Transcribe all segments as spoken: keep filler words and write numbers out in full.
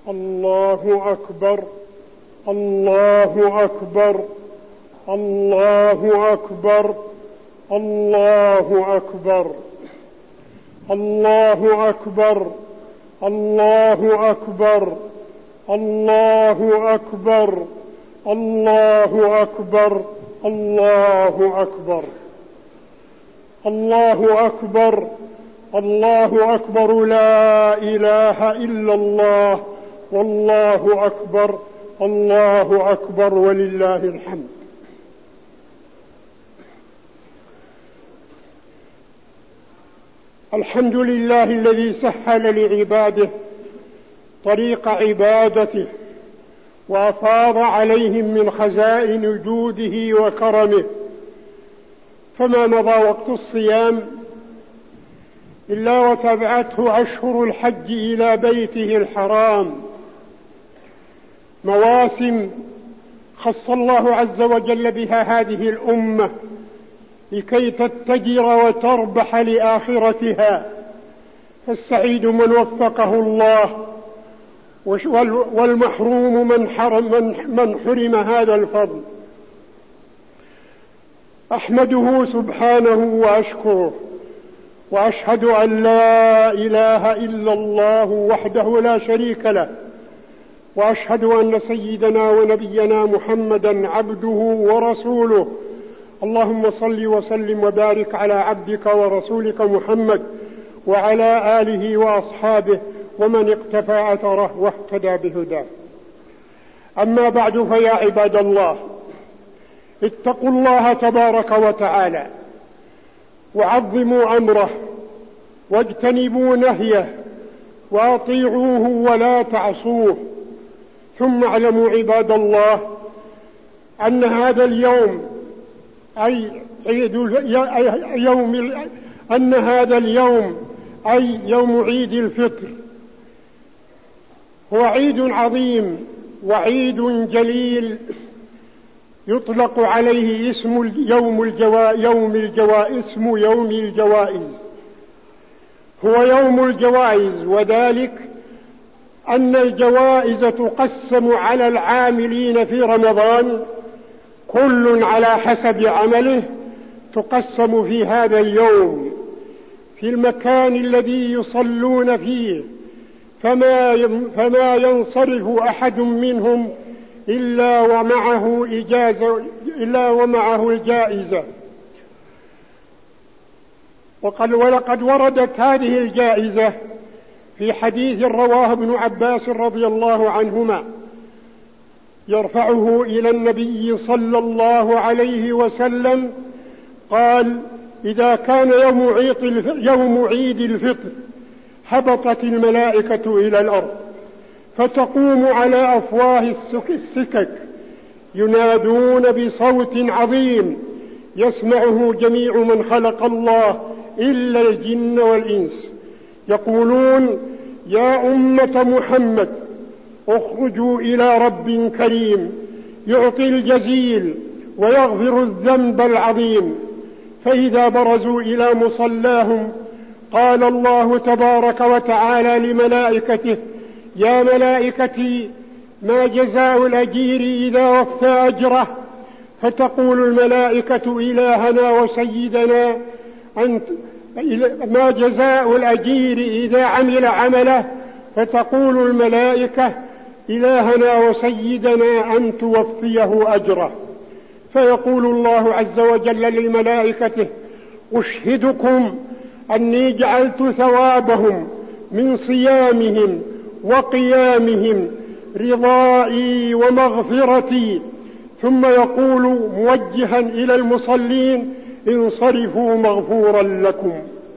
الله أكبر الله أكبر الله أكبر الله أكبر الله أكبر الله أكبر الله أكبر الله أكبر الله أكبر الله أكبر الله أكبر لا إله إلا الله والله أكبر الله أكبر ولله الحمد. الحمد لله الذي سهل لعباده طريق عبادته وأفاض عليهم من خزائن جوده وكرمه، فما مضى وقت الصيام إلا وتبعته أشهر الحج إلى بيته الحرام، مواسم خص الله عز وجل بها هذه الأمة لكي تتجر وتربح لآخرتها، فالسعيد من وفقه الله والمحروم من حرم, من حرم هذا الفضل. أحمده سبحانه وأشكره، وأشهد أن لا إله إلا الله وحده لا شريك له، وأشهد أن سيدنا ونبينا محمدا عبده ورسوله. اللهم صل وسلم وبارك على عبدك ورسولك محمد وعلى آله وأصحابه ومن اقتفى أثره واهتدى بهداه. أما بعد، فيا عباد الله، اتقوا الله تبارك وتعالى وعظموا أمره واجتنبوا نهيه وأطيعوه ولا تعصوه. ثم اعلموا عباد الله أن هذا اليوم أي عيد يوم أن هذا اليوم أي يوم عيد الفطر هو عيد عظيم وعيد جليل، يطلق عليه اسم يوم الجوا يوم الجوا اسم يوم الجوائز. هو يوم الجوائز، وذلك أن الجوائز تقسم على العاملين في رمضان كل على حسب عمله، تقسم في هذا اليوم في المكان الذي يصلون فيه، فما فما ينصرف أحد منهم إلا ومعه إجازة إلا ومعه الجائزة. وقد ولقد وردت هذه الجائزة في حديث رواه ابن عباس رضي الله عنهما يرفعه إلى النبي صلى الله عليه وسلم، قال: إذا كان يوم عيد يوم عيد الفطر هبطت الملائكة إلى الأرض فتقوم على أفواه السكك ينادون بصوت عظيم يسمعه جميع من خلق الله إلا الجن والإنس، يقولون: يا أمة محمد اخرجوا إلى رب كريم يعطي الجزيل ويغفر الذنب العظيم. فإذا برزوا إلى مصلاهم قال الله تبارك وتعالى لملائكته: يا ملائكتي، ما جزاء الأجير إذا وفى أجره؟ فتقول الملائكة: إلهنا وسيدنا أنت. ما جزاء الأجير إذا عمل عمله؟ فتقول الملائكة: إلهنا وسيدنا أن توفيه أجره. فيقول الله عز وجل للملائكة: أشهدكم أني جعلت ثوابهم من صيامهم وقيامهم رضائي ومغفرتي. ثم يقول موجها إلى المصلين: انصرفوا مغفورا لكم.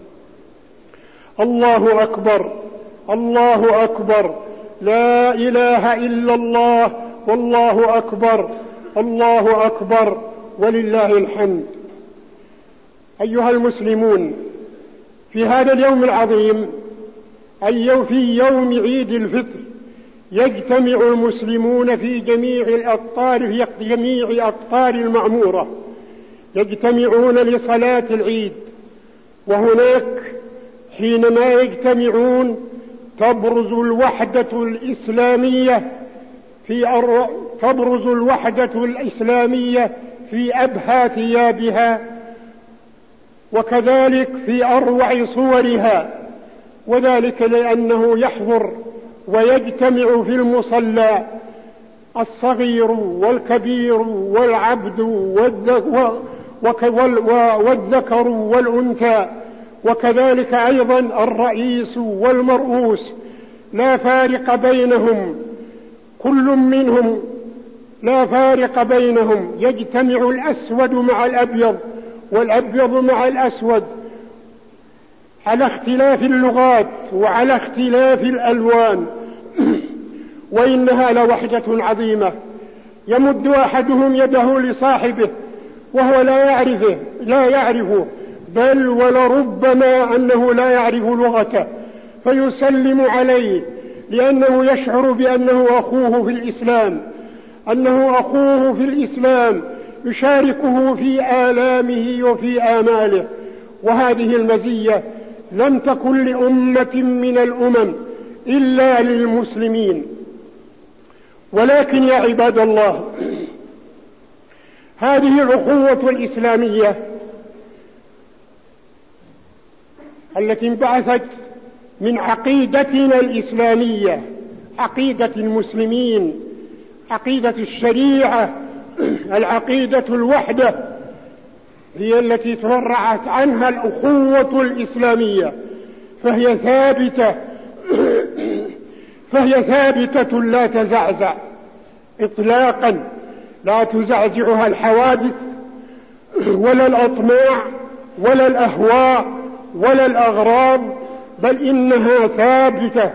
الله أكبر الله أكبر، لا إله إلا الله والله أكبر الله أكبر ولله الحمد. أيها المسلمون، في هذا اليوم العظيم أي في يوم عيد الفطر يجتمع المسلمون في جميع الأقطار في جميع أقطار المعمورة، يجتمعون لصلاة العيد. وهناك حينما يجتمعون تبرز الوحدة الإسلامية في أر... تبرز الوحدة الإسلامية في أبهى ثيابها، وكذلك في أروع صورها، وذلك لأنه يحضر ويجتمع في المصلى الصغير والكبير والعبد والذكر والأنثى، وكذلك أيضا الرئيس والمرؤوس، لا فارق بينهم، كل منهم لا فارق بينهم، يجتمع الأسود مع الأبيض والأبيض مع الأسود على اختلاف اللغات وعلى اختلاف الألوان. وإنها لوحدة عظيمة، يمد أحدهم يده لصاحبه وهو لا يعرفه لا يعرفه بل ولربما أنه لا يعرف لغته، فيسلم عليه لأنه يشعر بأنه أخوه في الإسلام أنه أخوه في الإسلام يشاركه في آلامه وفي آماله. وهذه المزية لم تكن لأمة من الأمم إلا للمسلمين. ولكن يا عباد الله، هذه الأخوة الإسلامية التي انبعثت من عقيدتنا الإسلامية، عقيدة المسلمين، عقيدة الشريعة، العقيدة الوحدة، هي التي تفرعت عنها الأخوة الإسلامية، فهي ثابتة فهي ثابتة لا تزعزع إطلاقا، لا تزعزعها الحوادث ولا الأطماع ولا الأهواء ولا الأغراض، بل إنها ثابتة.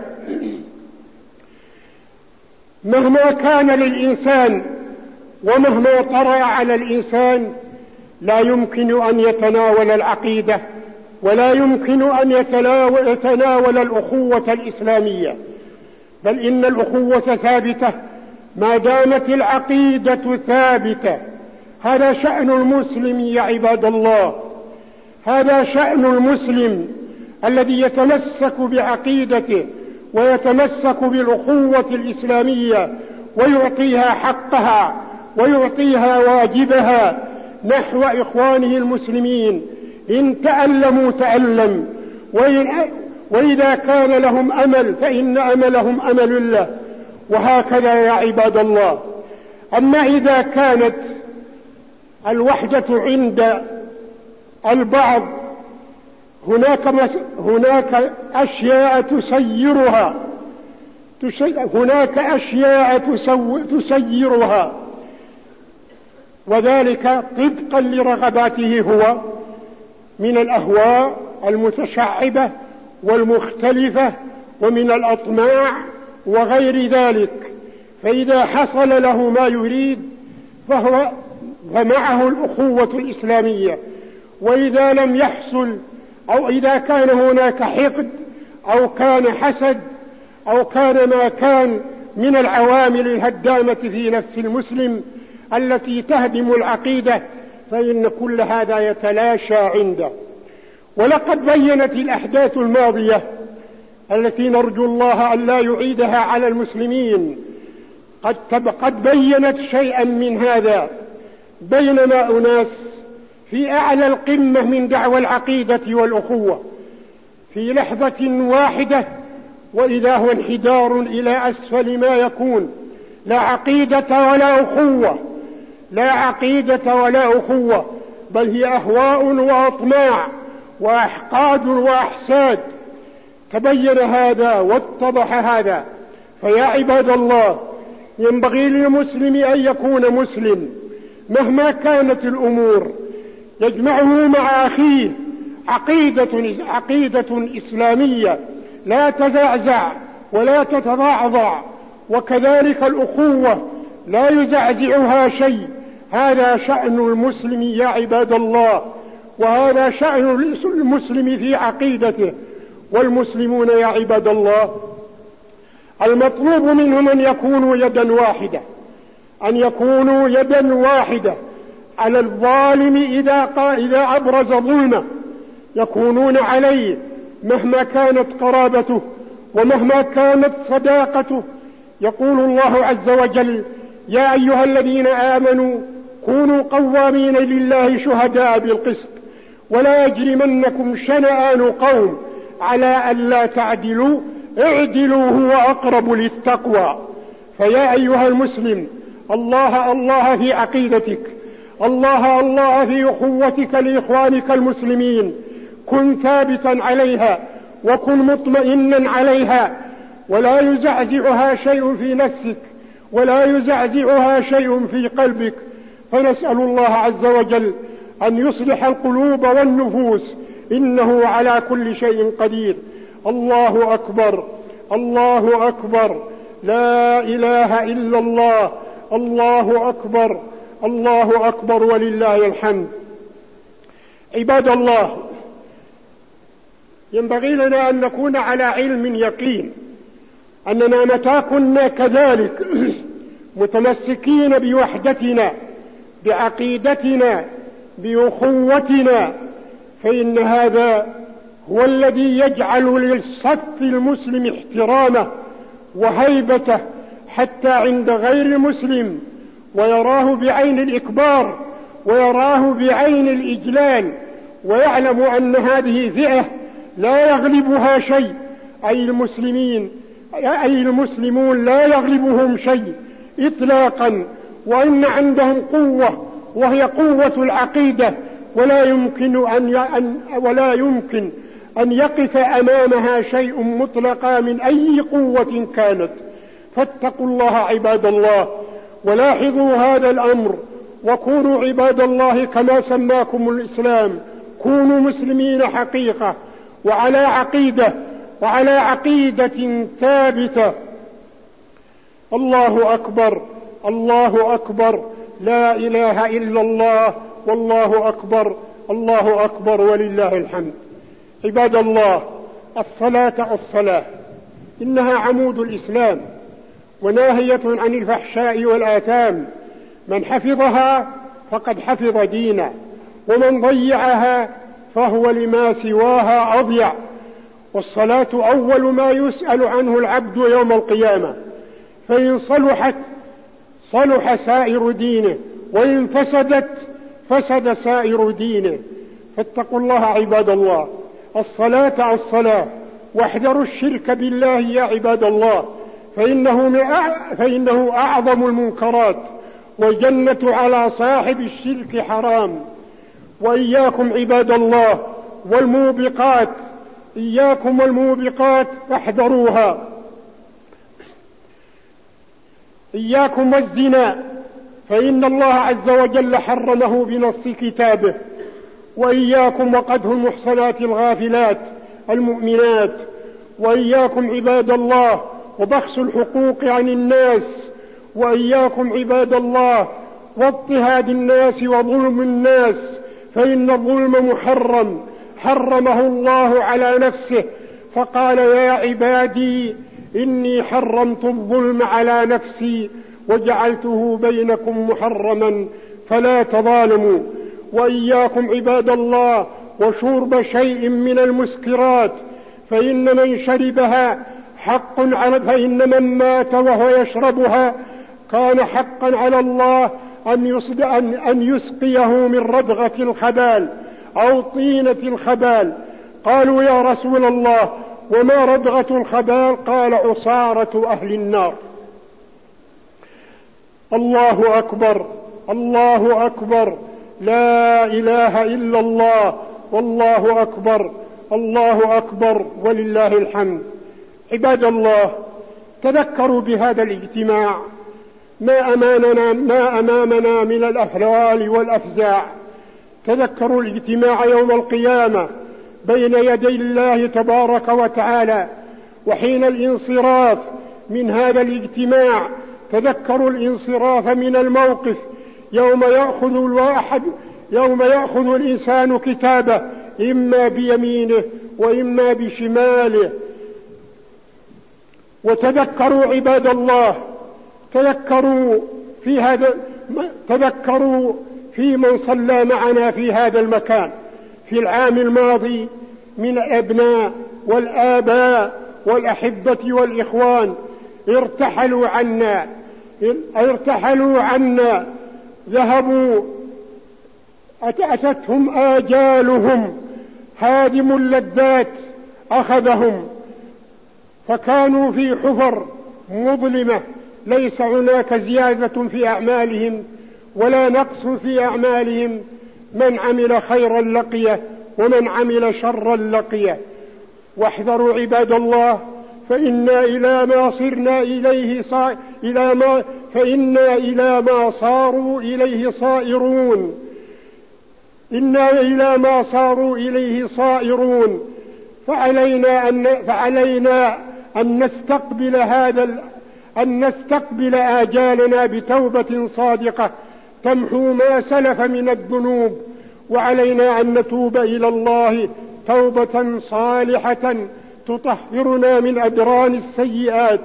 مهما كان للإنسان ومهما طرأ على الإنسان لا يمكن أن يتناول العقيدة ولا يمكن أن يتناول الأخوة الإسلامية، بل إن الأخوة ثابتة ما دامت العقيدة ثابتة. هذا شأن المسلم يا عباد الله، هذا شأن المسلم الذي يتمسك بعقيدته ويتمسك بالأخوة الإسلامية ويعطيها حقها ويعطيها واجبها نحو إخوانه المسلمين، إن تألموا تألم، وإذا كان لهم أمل فإن أملهم أمل الله، وهكذا يا عباد الله. أما إذا كانت الوحدة عند البعض هناك, مس... هناك أشياء تسيرها تسي... هناك أشياء تسو... تسيرها، وذلك طبقا لرغباته هو من الأهواء المتشعبة والمختلفة ومن الأطماع وغير ذلك. فإذا حصل له ما يريد فهو فمعه الأخوة الإسلامية، وإذا لم يحصل أو إذا كان هناك حقد أو كان حسد أو كان ما كان من العوامل الهدامة في نفس المسلم التي تهدم العقيدة، فإن كل هذا يتلاشى عنده. ولقد بينت الأحداث الماضية التي نرجو الله أن لا يعيدها على المسلمين قد, قد بينت شيئا من هذا، بينما أناس في أعلى القمة من دعوى العقيدة والأخوة في لحظة واحدة وإذا هو انحدار إلى أسفل ما يكون، لا عقيدة ولا أخوة، لا عقيدة ولا أخوة، بل هي أهواء وأطماع وأحقاد وأحساد. تبين هذا واتضح هذا. فيا عباد الله، ينبغي للمسلم أن يكون مسلم مهما كانت الأمور، يجمعه مع أخيه عقيدة, عقيدة إسلامية لا تزعزع ولا تتضعضع، وكذلك الأخوة لا يزعزعها شيء. هذا شأن المسلم يا عباد الله، وهذا شأن المسلم في عقيدته. والمسلمون يا عباد الله المطلوب منهم أن يكونوا يدا واحدة، أن يكونوا يدا واحدة على الظالم إذا, إذا أبرز ظلمه، يكونون عليه مهما كانت قرابته ومهما كانت صداقته. يقول الله عز وجل: يا أيها الذين آمنوا كونوا قوامين لله شهداء بالقسط ولا يجرمنكم شنآن قوم على ألا تعدلوا اعدلوا هو أقرب للتقوى. فيا أيها المسلم، الله الله في عقيدتك، الله الله في أخوتك لإخوانك المسلمين، كن ثابتا عليها وكن مطمئنا عليها، ولا يزعزعها شيء في نفسك ولا يزعزعها شيء في قلبك. فنسأل الله عز وجل أن يصلح القلوب والنفوس، إنه على كل شيء قدير. الله أكبر، الله أكبر، لا إله إلا الله، الله أكبر، الله أكبر ولله الحمد. عباد الله، ينبغي لنا أن نكون على علم يقين أننا متى كنا كذلك متمسكين بوحدتنا بعقيدتنا بأخوتنا، فإن هذا هو الذي يجعل للصف المسلم احترامه وهيبته حتى عند غير المسلم، ويراه بعين الإكبار ويراه بعين الإجلال، ويعلم أن هذه فئة لا يغلبها شيء، أي المسلمين أي المسلمون لا يغلبهم شيء إطلاقا، وإن عندهم قوة وهي قوة العقيدة، ولا يمكن أن ولا يمكن أن يقف أمامها شيء مطلقا من أي قوة كانت. فاتقوا الله عباد الله، ولاحظوا هذا الأمر، وكونوا عباد الله كما سماكم الإسلام، كونوا مسلمين حقيقة وعلى عقيدة وعلى عقيدة ثابتة. الله أكبر، الله أكبر، لا إله إلا الله، والله أكبر، الله أكبر ولله الحمد. عباد الله، الصلاة الصلاة إنها عمود الإسلام وناهية عن الفحشاء والآثام، من حفظها فقد حفظ دينا، ومن ضيعها فهو لما سواها أضيع. والصلاة أول ما يسأل عنه العبد يوم القيامة، فإن صلحت صلح سائر دينه، وإن فسدت فسد سائر دينه. فاتقوا الله عباد الله، الصلاة الصلاة، واحذروا الشرك بالله يا عباد الله، فإنه, فإنه أعظم المنكرات، والجنة على صاحب الشرك حرام. وإياكم عباد الله والموبقات، إياكم والموبقات فاحذروها. إياكم والزنا، فإن الله عز وجل حرمه بنص كتابه. وإياكم وقذف المحصنات الغافلات المؤمنات. وإياكم عباد الله وبخس الحقوق عن الناس. وإياكم عباد الله واضطهاد الناس وظلم الناس، فإن الظلم محرم، حرمه الله على نفسه، فقال: يا عبادي إني حرمت الظلم على نفسي وجعلته بينكم محرما فلا تظالموا. وإياكم عباد الله وشرب شيء من المسكرات، فإن من شربها حق على فإن من مات وهو يشربها كان حقا على الله أن, أن, أن يسقيه من ردغة الخبال أو طينة الخبال. قالوا: يا رسول الله وما ردغة الخبال؟ قال: عصارة أهل النار. الله أكبر، الله أكبر، لا إله إلا الله، والله أكبر، الله أكبر ولله الحمد. عباد الله، تذكروا بهذا الاجتماع ما أمامنا, ما أمامنا من الأهوال والأفزاع. تذكروا الاجتماع يوم القيامة بين يدي الله تبارك وتعالى، وحين الانصراف من هذا الاجتماع تذكروا الانصراف من الموقف يوم يأخذ الواحد يوم يأخذ الإنسان كتابه إما بيمينه وإما بشماله. وتذكروا عباد الله، تذكروا في هذا تذكروا في من صلى معنا في هذا المكان في العام الماضي من الأبناء والآباء والأحبة والإخوان ارتحلوا عنا ارتحلوا عنا ذهبوا، أتتهم آجالهم، هادم اللذات أخذهم، فكانوا في حفر مظلمة ليس هناك زيادة في أعمالهم ولا نقص في أعمالهم. من عمل خيرا لقيه ومن عمل شرا لقيه. واحذروا عباد الله، فإنا إلى ما صرنا إليه صا... إلى ما فإنا إلى ما صاروا إليه صائرون إنا إلى ما صاروا إليه صائرون. فعلينا أن فعلينا أن نستقبل هذا ال... أن نستقبل آجالنا بتوبة صادقة تمحو ما سلف من الذنوب، وعلينا أن نتوب إلى الله توبة صالحة تطهرنا من أدران السيئات.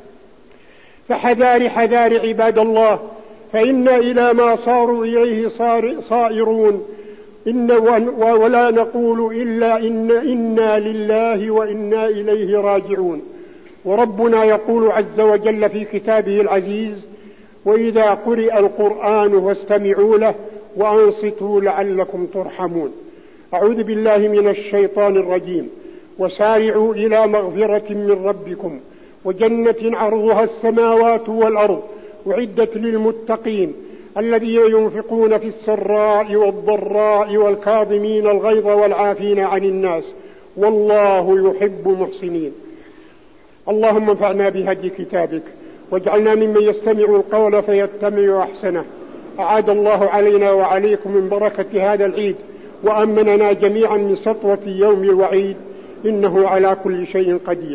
فحذار حذار عباد الله، فإنا إلى ما صاروا إليه صائرون. إن ولا نقول إلا إن إنا لله وإنا إليه راجعون. وربنا يقول عز وجل في كتابه العزيز: وإذا قرئ القرآن فاستمعوا له وأنصتوا لعلكم ترحمون. أعوذ بالله من الشيطان الرجيم. وسارعوا إلى مغفرة من ربكم وجنة عرضها السماوات والأرض أعدت للمتقين الذين ينفقون في السراء والضراء والكاظمين الغيظ والعافين عن الناس والله يحب المحسنين. اللهم انفعنا بهدي كتابك واجعلنا ممن يستمع القول فيتبع أحسنه. أعاد الله علينا وعليكم من بركة هذا العيد وأمننا جميعا من سطوة يوم الوعيد، إنه على كل شيء قدير.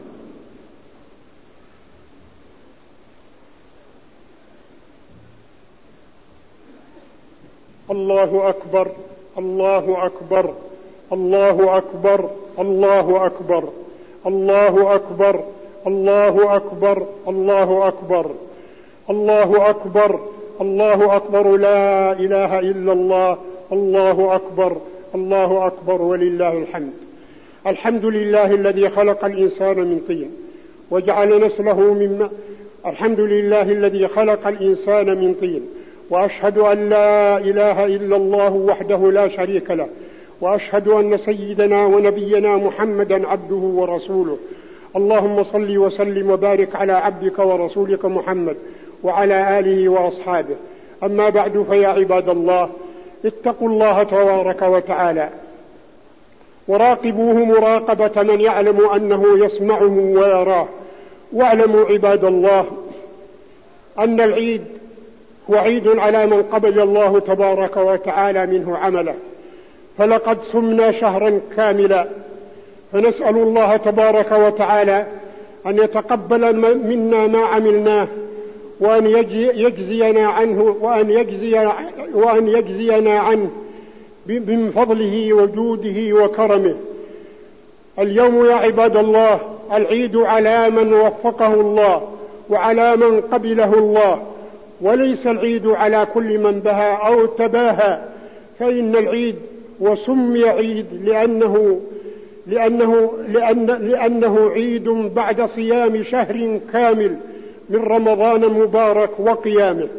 الله أكبر الله أكبر الله أكبر الله أكبر الله أكبر الله أكبر الله أكبر الله أكبر الله أكبر لا إله إلا الله. الله أكبر الله أكبر ولله الحمد. الحمد لله الذي خلق الإنسان من طين وجعل نسله من ماء. الحمد لله الذي خلق الإنسان من طين، وأشهد أن لا إله إلا الله وحده لا شريك له، وأشهد أن سيدنا ونبينا محمدا عبده ورسوله. اللهم صل وسلم وبارك على عبدك ورسولك محمد وعلى آله وأصحابه. أما بعد، فيا عباد الله، اتقوا الله تبارك وتعالى وراقبوه مراقبة من يعلم أنه يسمعه ويراه. واعلموا عباد الله أن العيد هو عيد على من قبل الله تبارك وتعالى منه عمله، فلقد صمنا شهرا كاملا، فنسأل الله تبارك وتعالى أن يتقبل منا ما عملناه وأن يجزينا عنه وأن يجزي وأن يجزينا عنه من فضله وجوده وكرمه. اليوم يا عباد الله العيد على من وفقه الله وعلى من قبله الله، وليس العيد على كل من بهى أو تباهى، فإن العيد وسمي عيد لأنه لأنه لأن لأنه عيد بعد صيام شهر كامل من رمضان مبارك وقيامه.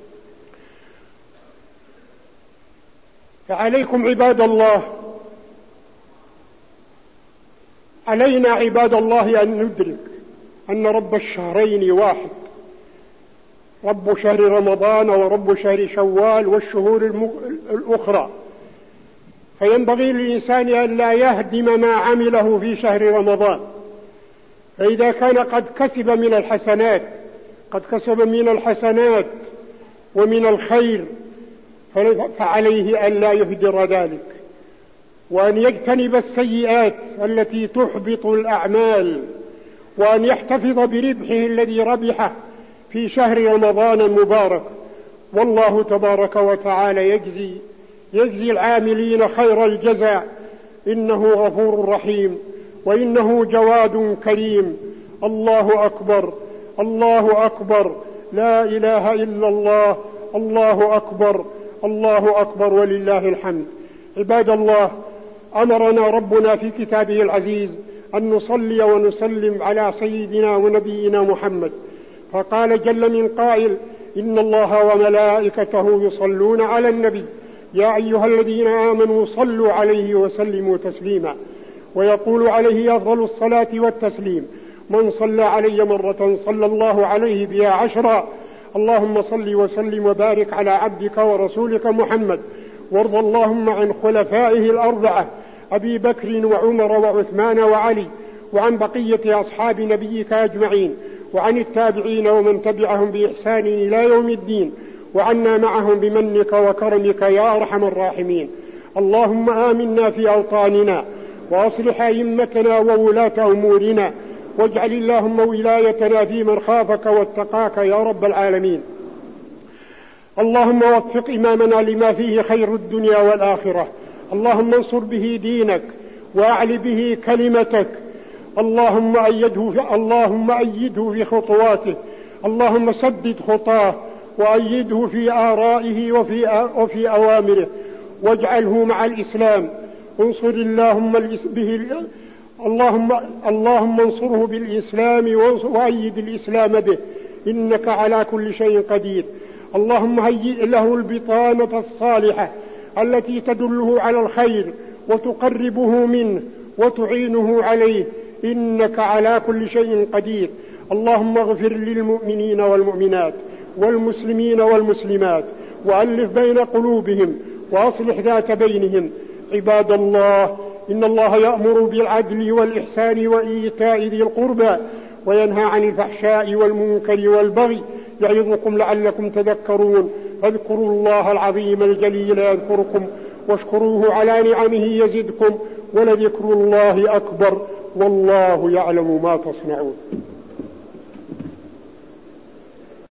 فعليكم عباد الله علينا عباد الله أن ندرك أن رب الشهرين واحد، رب شهر رمضان ورب شهر شوال والشهور الأخرى. فينبغي للإنسان أن لا يهدم ما عمله في شهر رمضان، فإذا كان قد كسب من الحسنات قد كسب من الحسنات ومن الخير فعليه أن لا يهدر ذلك، وأن يجتنب السيئات التي تحبط الأعمال، وأن يحتفظ بربحه الذي ربحه في شهر رمضان المبارك. والله تبارك وتعالى يجزي يجزي العاملين خير الجزاء، إنه غفور رحيم وإنه جواد كريم. الله أكبر الله أكبر لا إله إلا الله. الله أكبر الله أكبر ولله الحمد. عباد الله، أمرنا ربنا في كتابه العزيز أن نصلي ونسلم على سيدنا ونبينا محمد، فقال جل من قائل: إن الله وملائكته يصلون على النبي يا أيها الذين آمنوا صلوا عليه وسلموا تسليما. ويقول عليه أفضل الصلاة والتسليم: من صلى علي مرة صلى الله عليه بها عشرا. اللهم صل وسلم وبارك على عبدك ورسولك محمد، وارض اللهم عن خلفائه الأربعة أبي بكر وعمر وعثمان وعلي، وعن بقية أصحاب نبيك أجمعين، وعن التابعين ومن تبعهم بإحسان إلى يوم الدين، وعنا معهم بمنك وكرمك يا أرحم الراحمين. اللهم آمنا في أوطاننا، وأصلح أئمتنا وولاة أمورنا، واجعل اللهم ولايتنا في من خافك واتقاك يا رب العالمين. اللهم وفق إمامنا لما فيه خير الدنيا والآخرة. اللهم انصر به دينك وأعل به كلمتك. اللهم أيده في اللهم أيده في خطواته. اللهم سدد خطاه وأيده في آرائه وفي وفي أوامره، واجعله مع الإسلام. انصر اللهم به اللهم اللهم انصره بالإسلام وأيد الإسلام به، إنك على كل شيء قدير. اللهم هيئ له البطانة الصالحة التي تدله على الخير وتقربه منه وتعينه عليه، إنك على كل شيء قدير. اللهم اغفر للمؤمنين والمؤمنات والمسلمين والمسلمات، وألف بين قلوبهم، وأصلح ذات بينهم. عباد الله، إن الله يأمر بالعدل والإحسان وإيتاء ذي القربى، وينهى عن الفحشاء والمنكر والبغي، يعظكم لعلكم تذكرون. فاذكروا الله العظيم الجليل يذكركم، واشكروه على نعمه يزدكم، ولذكر الله أكبر، والله يعلم ما تصنعون.